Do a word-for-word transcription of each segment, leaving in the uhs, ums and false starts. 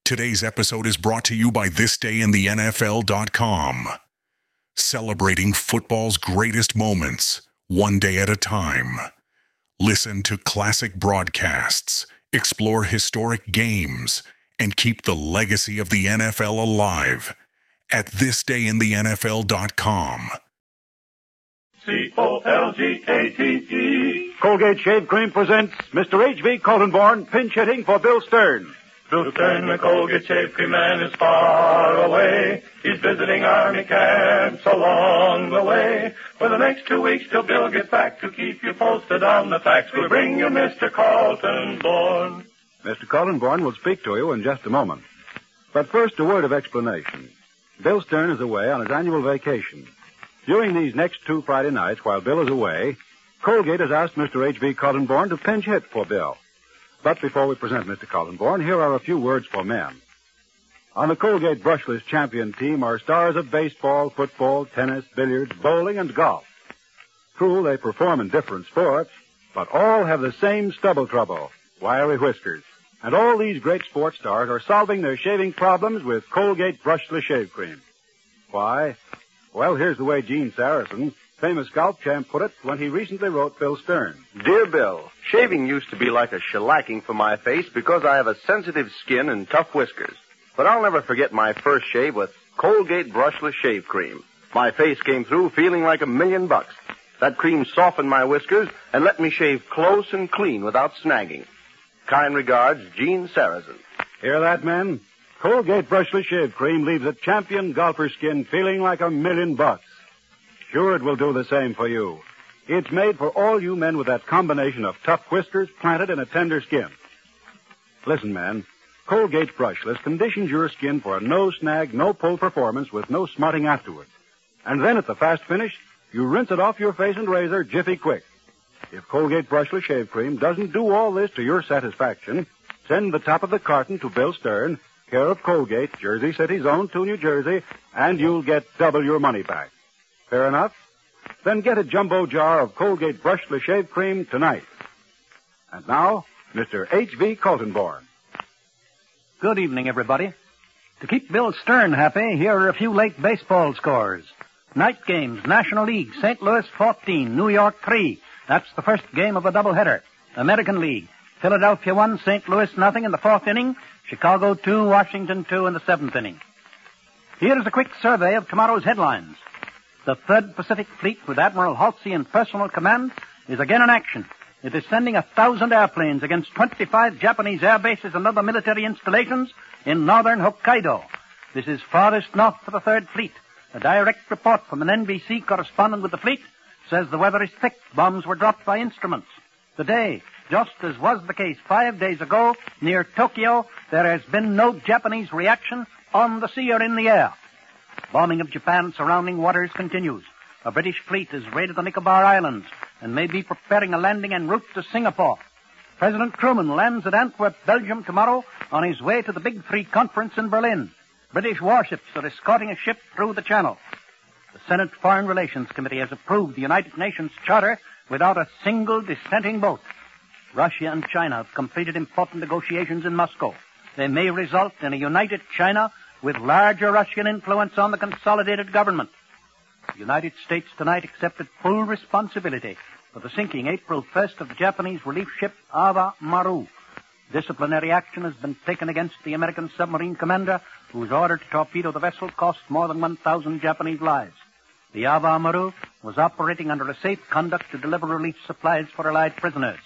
Today's episode is brought to you by this day in the N F L dot com. Celebrating football's greatest moments, one day at a time. Listen to classic broadcasts, explore historic games, and keep the legacy of the N F L alive at this day in the N F L dot com. C O L G A T E. Colgate Shave Cream presents Mister H V Coltonborn pinch hitting for Bill Stern. Bill Stern, the Colgate Shave Cream man, is far away. He's visiting army camps along the way. For the next two weeks till Bill gets back to keep you posted on the facts, we'll bring you Mister Coltonborn. Mister Coltonborn will speak to you in just a moment. But first, a word of explanation. Bill Stern is away on his annual vacation. During these next two Friday nights, while Bill is away, Colgate has asked Mister H V Coltonborn to pinch hit for Bill. But before we present Mister Coltonborn, here are a few words for men. On the Colgate Brushless Champion team are stars of baseball, football, tennis, billiards, bowling, and golf. True, they perform in different sports, but all have the same stubble trouble, wiry whiskers. And all these great sports stars are solving their shaving problems with Colgate Brushless Shave Cream. Why? Well, here's the way Gene Saracen, famous golf champ, put it when he recently wrote Bill Stern. Dear Bill, shaving used to be like a shellacking for my face because I have a sensitive skin and tough whiskers. But I'll never forget my first shave with Colgate Brushless Shave Cream. My face came through feeling like a million bucks. That cream softened my whiskers and let me shave close and clean without snagging. Kind regards, Gene Saracen. Hear that, men? Colgate Brushless Shave Cream leaves a champion golfer's skin feeling like a million bucks. Sure, it will do the same for you. It's made for all you men with that combination of tough whiskers planted in a tender skin. Listen, man, Colgate Brushless conditions your skin for a no-snag, no-pull performance with no smutting afterward. And then at the fast finish, you rinse it off your face and razor jiffy quick. If Colgate Brushless Shave Cream doesn't do all this to your satisfaction, send the top of the carton to Bill Stern, care of Colgate, Jersey City's own to New Jersey, and you'll get double your money back. Fair enough? Then get a jumbo jar of Colgate Brushless Shave Cream tonight. And now, Mister H V Coltonborn. Good evening, everybody. To keep Bill Stern happy, here are a few late baseball scores. Night games, National League, Saint Louis fourteen, New York three. That's the first game of a doubleheader. American League, Philadelphia one, Saint Louis nothing in the fourth inning. Chicago two, Washington two in the seventh inning. Here is a quick survey of tomorrow's headlines. The Third Pacific Fleet, with Admiral Halsey in personal command, is again in action. It is sending a thousand airplanes against twenty-five Japanese air bases and other military installations in northern Hokkaido. This is farthest north for the Third Fleet. A direct report from an N B C correspondent with the fleet says the weather is thick. Bombs were dropped by instruments. Today, just as was the case five days ago, near Tokyo, there has been no Japanese reaction on the sea or in the air. Bombing of Japan's surrounding waters continues. A British fleet has raided the Nicobar Islands and may be preparing a landing en route to Singapore. President Truman lands at Antwerp, Belgium tomorrow on his way to the Big Three conference in Berlin. British warships are escorting a ship through the channel. The Senate Foreign Relations Committee has approved the United Nations Charter without a single dissenting vote. Russia and China have completed important negotiations in Moscow. They may result in a united China with larger Russian influence on the consolidated government. The United States tonight accepted full responsibility for the sinking April first of the Japanese relief ship Ava Maru. Disciplinary action has been taken against the American submarine commander, whose order to torpedo the vessel cost more than one thousand Japanese lives. The Ava Maru was operating under a safe conduct to deliver relief supplies for Allied prisoners.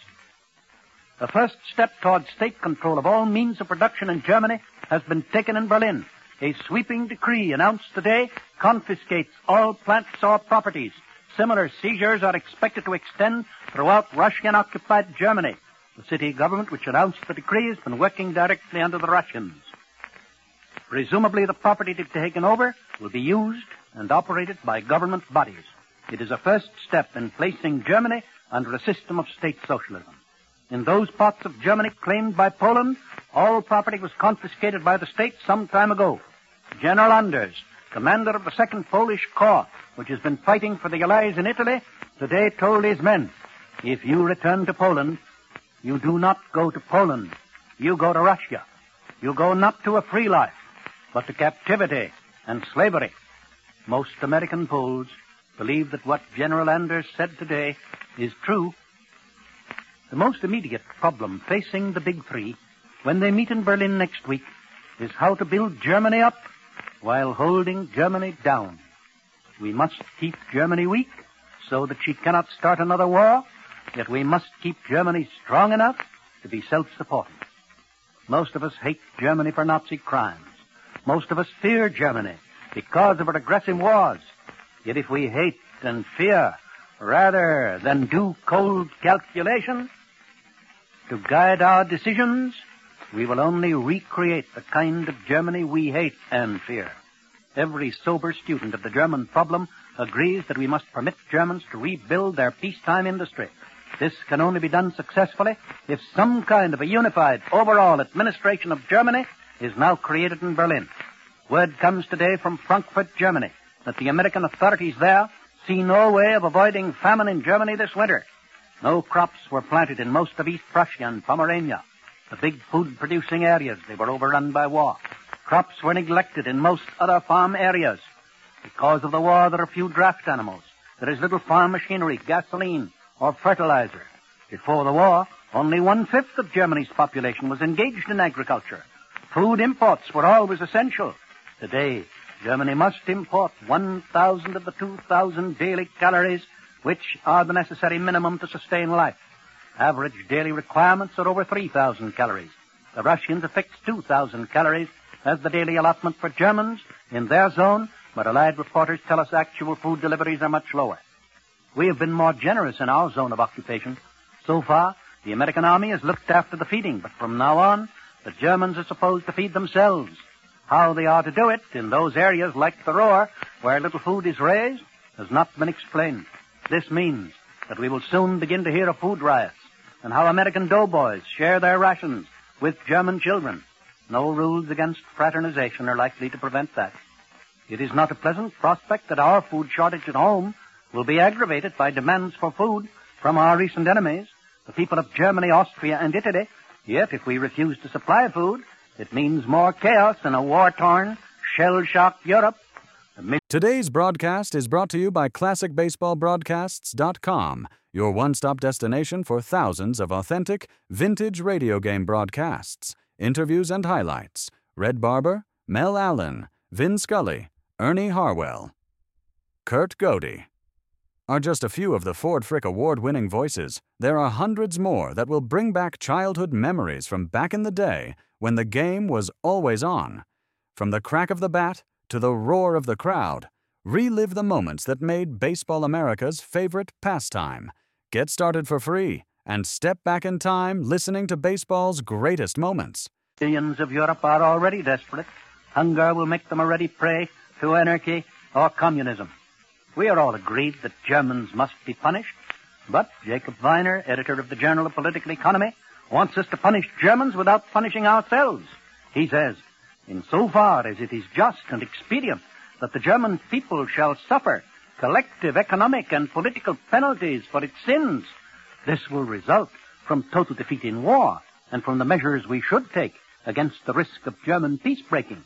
The first step towards state control of all means of production in Germany has been taken in Berlin. A sweeping decree announced today confiscates all plants or properties. Similar seizures are expected to extend throughout Russian-occupied Germany. The city government, which announced the decree, has been working directly under the Russians. Presumably, the property to be taken over will be used and operated by government bodies. It is a first step in placing Germany under a system of state socialism. In those parts of Germany claimed by Poland, all property was confiscated by the state some time ago. General Anders, commander of the Second Polish Corps, which has been fighting for the Allies in Italy, today told his men, if you return to Poland, you do not go to Poland, you go to Russia. you go not to a free life, but to captivity and slavery. Most American Poles believe that what General Anders said today is true. The most immediate problem facing the Big Three when they meet in Berlin next week is how to build Germany up while holding Germany down. We must keep Germany weak so that she cannot start another war, yet we must keep Germany strong enough to be self-supporting. Most of us hate Germany for Nazi crimes. Most of us fear Germany because of her aggressive wars. Yet if we hate and fear rather than do cold calculation to guide our decisions, we will only recreate the kind of Germany we hate and fear. Every sober student of the German problem agrees that we must permit Germans to rebuild their peacetime industry. This can only be done successfully if some kind of a unified overall administration of Germany is now created in Berlin. Word comes today from Frankfurt, Germany, that the American authorities there see no way of avoiding famine in Germany this winter. No crops were planted in most of East Prussia and Pomerania. The big food-producing areas, they were overrun by war. Crops were neglected in most other farm areas. Because of the war, there are few draft animals. There is little farm machinery, gasoline, or fertilizer. Before the war, only one-fifth of Germany's population was engaged in agriculture. Food imports were always essential. Today, Germany must import one thousand of the two thousand daily calories, which are the necessary minimum to sustain life. Average daily requirements are over three thousand calories. The Russians have fixed two thousand calories as the daily allotment for Germans in their zone, but Allied reporters tell us actual food deliveries are much lower. We have been more generous in our zone of occupation. So far, the American army has looked after the feeding, but from now on, the Germans are supposed to feed themselves. How they are to do it in those areas like the Ruhr, where little food is raised, has not been explained. This means that we will soon begin to hear of food riots and how American doughboys share their rations with German children. No rules against fraternization are likely to prevent that. It is not a pleasant prospect that our food shortage at home will be aggravated by demands for food from our recent enemies, the people of Germany, Austria, and Italy. Yet, if we refuse to supply food, it means more chaos in a war-torn, shell-shocked Europe. Today's broadcast is brought to you by Classic Baseball Broadcasts dot com, your one-stop destination for thousands of authentic, vintage radio game broadcasts, interviews and highlights. Red Barber, Mel Allen, Vin Scully, Ernie Harwell, Kurt Godey are just a few of the Ford Frick award-winning voices. There are hundreds more that will bring back childhood memories from back in the day when the game was always on. From the crack of the bat to the roar of the crowd, relive the moments that made Baseball America's favorite pastime. Get started for free and step back in time listening to baseball's greatest moments. Millions of Europe are already desperate. Hunger will make them a ready prey to anarchy or communism. We are all agreed that Germans must be punished, but Jacob Weiner, editor of the Journal of Political Economy, wants us to punish Germans without punishing ourselves. He says, insofar as it is just and expedient that the German people shall suffer collective economic and political penalties for its sins, this will result from total defeat in war and from the measures we should take against the risk of German peace-breaking.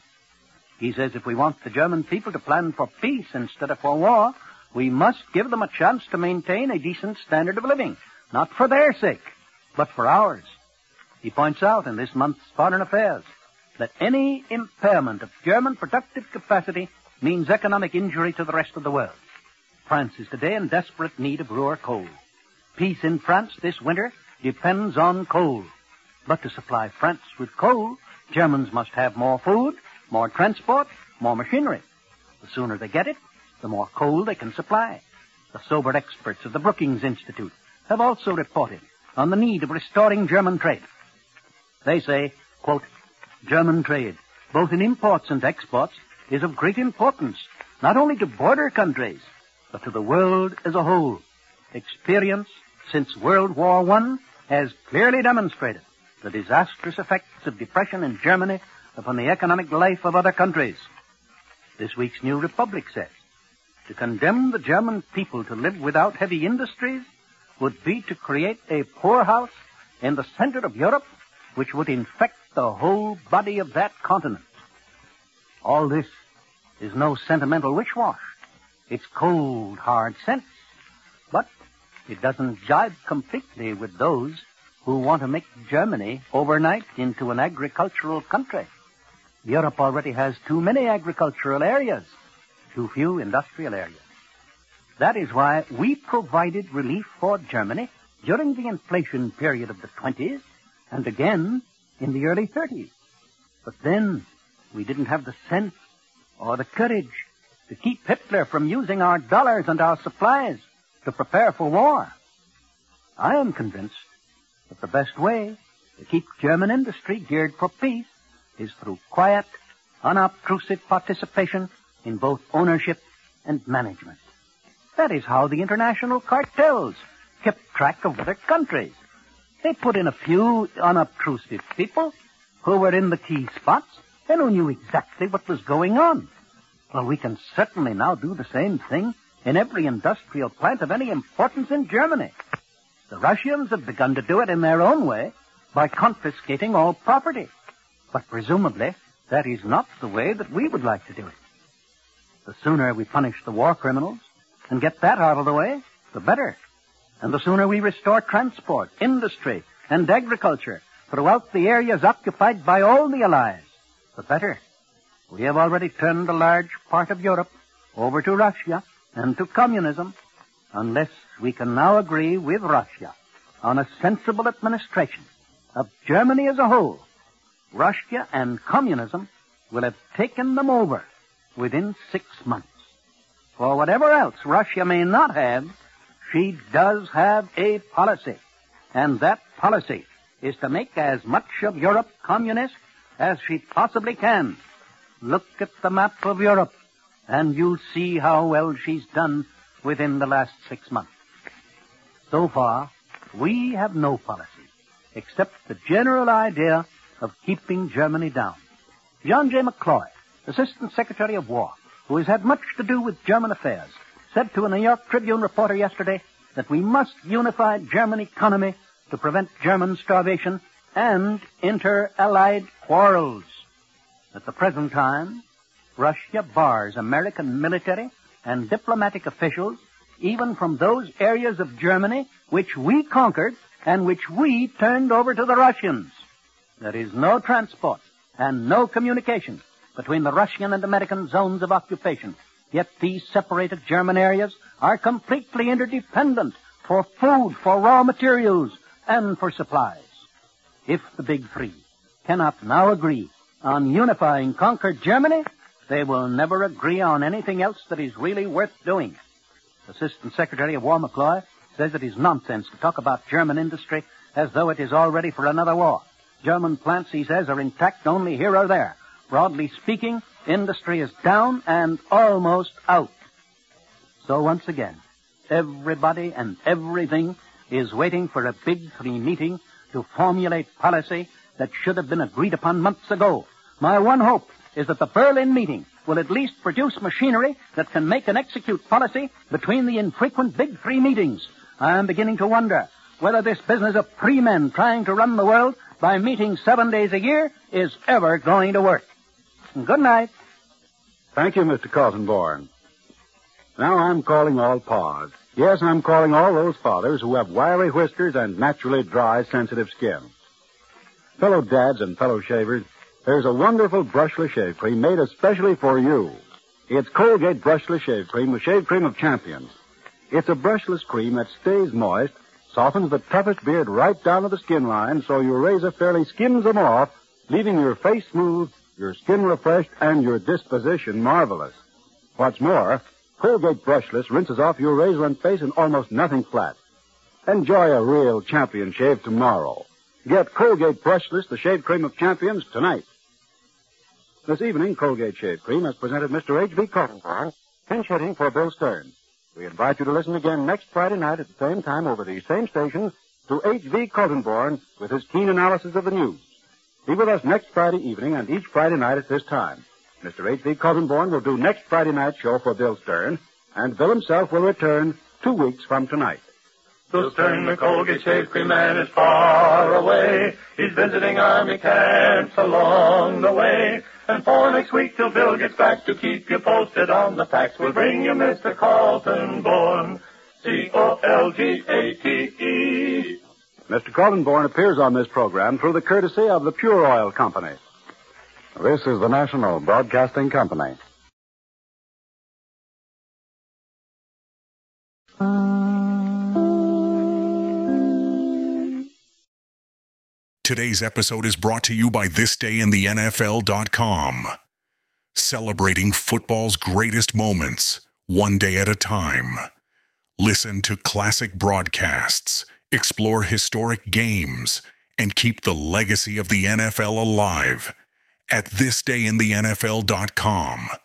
He says if we want the German people to plan for peace instead of for war, we must give them a chance to maintain a decent standard of living, not for their sake, but for ours. He points out in this month's Foreign Affairs that any impairment of German productive capacity means economic injury to the rest of the world. France is today in desperate need of Ruhr coal. Peace in France this winter depends on coal. But to supply France with coal, Germans must have more food, more transport, more machinery. The sooner they get it, the more coal they can supply. The sober experts of the Brookings Institute have also reported on the need of restoring German trade. They say, quote, German trade, both in imports and exports, is of great importance, not only to border countries, but to the world as a whole. Experience since World War One has clearly demonstrated the disastrous effects of depression in Germany upon the economic life of other countries. This week's New Republic says, to condemn the German people to live without heavy industries would be to create a poorhouse in the center of Europe, which would infect the whole body of that continent. All this is no sentimental wish-wash. It's cold, hard sense. But it doesn't jibe completely with those who want to make Germany overnight into an agricultural country. Europe already has too many agricultural areas, too few industrial areas. That is why we provided relief for Germany during the inflation period of the twenties and again in the early thirties. But then we didn't have the sense or the courage to keep Hitler from using our dollars and our supplies to prepare for war. I am convinced that the best way to keep German industry geared for peace is through quiet, unobtrusive participation in both ownership and management. That is how the international cartels kept track of other countries. They put in a few unobtrusive people who were in the key spots and who knew exactly what was going on. Well, we can certainly now do the same thing in every industrial plant of any importance in Germany. The Russians have begun to do it in their own way by confiscating all property. But presumably, that is not the way that we would like to do it. The sooner we punish the war criminals and get that out of the way, the better. And the sooner we restore transport, industry, and agriculture throughout the areas occupied by all the Allies, the better. We have already turned a large part of Europe over to Russia and to communism, unless we can now agree with Russia on a sensible administration of Germany as a whole. Russia and communism will have taken them over within six months. For whatever else Russia may not have, she does have a policy. And that policy is to make as much of Europe communist as she possibly can. Look at the map of Europe, and you'll see how well she's done within the last six months. So far, we have no policy, except the general idea of keeping Germany down. John J. McCloy, Assistant Secretary of War, who has had much to do with German affairs, said to a New York Tribune reporter yesterday that we must unify German economy to prevent German starvation and inter-allied quarrels. At the present time, Russia bars American military and diplomatic officials even from those areas of Germany which we conquered and which we turned over to the Russians. There is no transport and no communication between the Russian and American zones of occupation. Yet these separated German areas are completely interdependent for food, for raw materials, and for supplies. If the Big Three cannot now agree on unifying conquered Germany, they will never agree on anything else that is really worth doing. Assistant Secretary of War McCloy says it is nonsense to talk about German industry as though it is all ready for another war. German plants, he says, are intact only here or there. Broadly speaking, industry is down and almost out. So once again, everybody and everything is waiting for a Big Three meeting to formulate policy that should have been agreed upon months ago. My one hope is that the Berlin meeting will at least produce machinery that can make and execute policy between the infrequent Big Three meetings. I am beginning to wonder whether this business of three men trying to run the world by meeting seven days a year is ever going to work. Good night. Thank you, Mister Kaltenborn. Now I'm calling all paws. Yes, I'm calling all those fathers who have wiry whiskers and naturally dry, sensitive skin. Fellow dads and fellow shavers, there's a wonderful brushless shave cream made especially for you. It's Colgate Brushless Shave Cream with Shave Cream of Champions. It's a brushless cream that stays moist, softens the toughest beard right down to the skin line so your razor fairly skims them off, leaving your face smooth, your skin refreshed, and your disposition marvelous. What's more, Colgate Brushless rinses off your razor and face in almost nothing flat. Enjoy a real champion shave tomorrow. Get Colgate Brushless, the shave cream of champions, tonight. This evening, Colgate Shave Cream has presented Mister H V Kaltenborn, pinch hitting for Bill Stern. We invite you to listen again next Friday night at the same time over these same stations to H V Kaltenborn with his keen analysis of the news. Be with us next Friday evening and each Friday night at this time. Mister H V Kaltenborn will do next Friday night's show for Bill Stern, and Bill himself will return two weeks from tonight. So Stern, the Colgate Shave Cream man, is far away. He's visiting army camps along the way. And for next week till Bill gets back to keep you posted on the facts, we'll bring you Mister Carlton Bourne, C O L G A T E. Mister Carlton Bourne appears on this program through the courtesy of the Pure Oil Company. This is the National Broadcasting Company. Today's episode is brought to you by this day in the N F L dot com. Celebrating football's greatest moments, one day at a time. Listen to classic broadcasts, explore historic games, and keep the legacy of the N F L alive at this day in the N F L dot com.